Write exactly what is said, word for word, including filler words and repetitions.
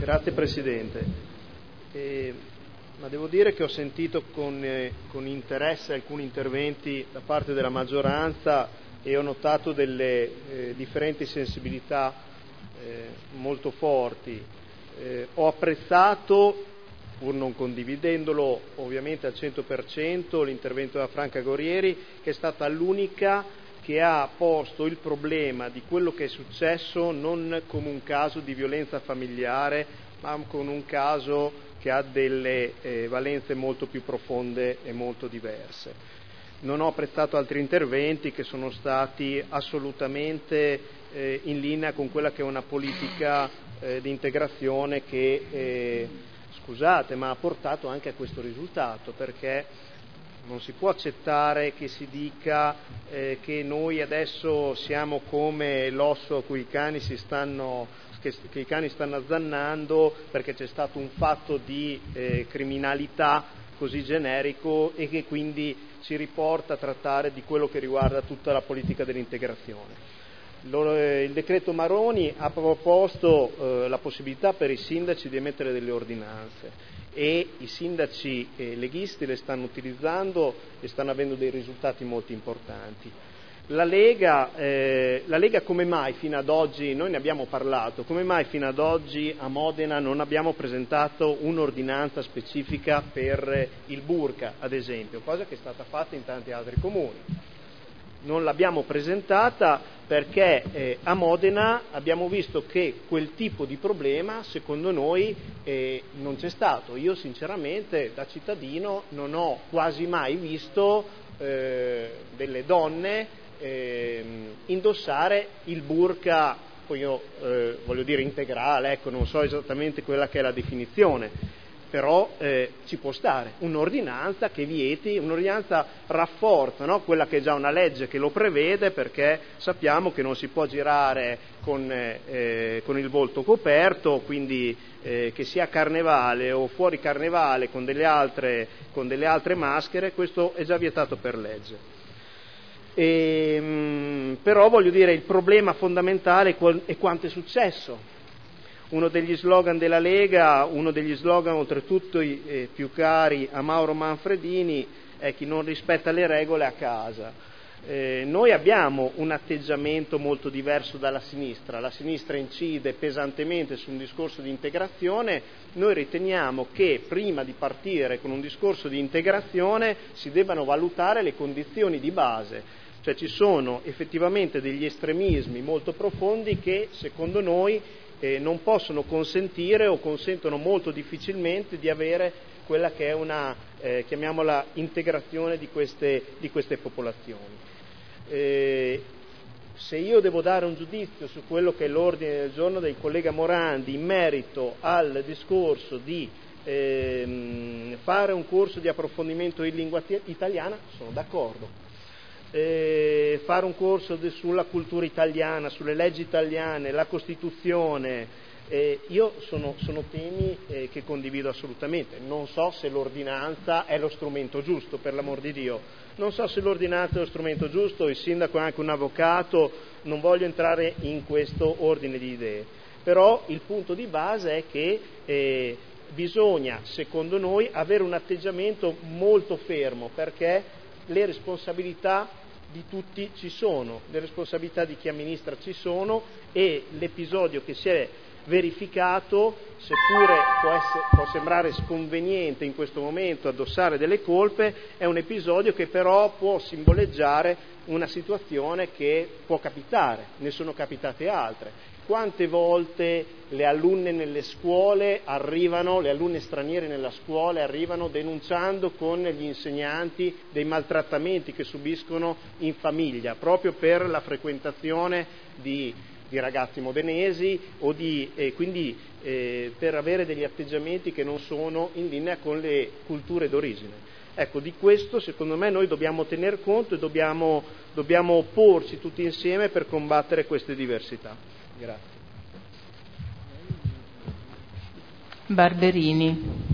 Grazie Presidente. Eh, ma devo dire che ho sentito con, eh, con interesse alcuni interventi da parte della maggioranza e ho notato delle eh, differenti sensibilità eh, molto forti. Eh, ho apprezzato, pur non condividendolo ovviamente al cento per cento, l'intervento della Franca Guerrieri, che è stata l'unica che ha posto il problema di quello che è successo non come un caso di violenza familiare, ma come un caso che ha delle eh, valenze molto più profonde e molto diverse. Non ho apprezzato altri interventi che sono stati assolutamente eh, in linea con quella che è una politica eh, di integrazione che, eh, scusate, ma ha portato anche a questo risultato, perché non si può accettare che si dica eh, che noi adesso siamo come l'osso a cui i cani si stanno che, che i cani stanno azzannando perché c'è stato un fatto di eh, criminalità così generico e che quindi ci riporta a trattare di quello che riguarda tutta la politica dell'integrazione. Il decreto Maroni ha proposto eh, la possibilità per i sindaci di emettere delle ordinanze e i sindaci eh, leghisti le stanno utilizzando e stanno avendo dei risultati molto importanti. La Lega, eh, la Lega come mai fino ad oggi, noi ne abbiamo parlato, come mai fino ad oggi a Modena non abbiamo presentato un'ordinanza specifica per il burqa, ad esempio, cosa che è stata fatta in tanti altri comuni? Non l'abbiamo presentata perché eh, a Modena abbiamo visto che quel tipo di problema secondo noi eh, non c'è stato. Io sinceramente da cittadino non ho quasi mai visto eh, delle donne eh, indossare il burqa, poi io eh, voglio dire integrale, ecco, non so esattamente quella che è la definizione, però eh, ci può stare un'ordinanza che vieti, un'ordinanza rafforza, no? Quella che è già una legge che lo prevede, perché sappiamo che non si può girare con, eh, con il volto coperto, quindi eh, che sia carnevale o fuori carnevale con delle altre, con delle altre maschere, questo è già vietato per legge. E, mh, però voglio dire, il problema fondamentale è quanto è successo. Uno degli slogan della Lega, uno degli slogan oltretutto eh, più cari a Mauro Manfredini è chi non rispetta le regole a casa. Eh, noi abbiamo un atteggiamento molto diverso dalla sinistra, la sinistra incide pesantemente su un discorso di integrazione, noi riteniamo che prima di partire con un discorso di integrazione si debbano valutare le condizioni di base. Cioè ci sono effettivamente degli estremismi molto profondi che secondo noi eh, non possono consentire o consentono molto difficilmente di avere quella che è una, eh, chiamiamola, integrazione di queste, di queste popolazioni. Eh, se io devo dare un giudizio su quello che è l'ordine del giorno del collega Morandi in merito al discorso di ehm, fare un corso di approfondimento in lingua italiana, sono d'accordo. Eh, fare un corso de, sulla cultura italiana, sulle leggi italiane, la Costituzione, eh, io sono, sono temi eh, che condivido assolutamente. Non so se l'ordinanza è lo strumento giusto, per l'amor di Dio, non so se l'ordinanza è lo strumento giusto, il sindaco è anche un avvocato, non voglio entrare in questo ordine di idee, però il punto di base è che eh, bisogna, secondo noi, avere un atteggiamento molto fermo, perché le responsabilità di tutti ci sono, le responsabilità di chi amministra ci sono e l'episodio che si è verificato, seppure può, essere, può sembrare sconveniente in questo momento addossare delle colpe, è un episodio che però può simboleggiare una situazione che può capitare, ne sono capitate altre. Quante volte le alunne nelle scuole arrivano, le alunne straniere nella scuola arrivano denunciando con gli insegnanti dei maltrattamenti che subiscono in famiglia, proprio per la frequentazione di, di ragazzi modenesi o di, eh, quindi eh, per avere degli atteggiamenti che non sono in linea con le culture d'origine. Ecco, di questo secondo me noi dobbiamo tener conto e dobbiamo, dobbiamo opporci tutti insieme per combattere queste diversità. Grazie. Barberini.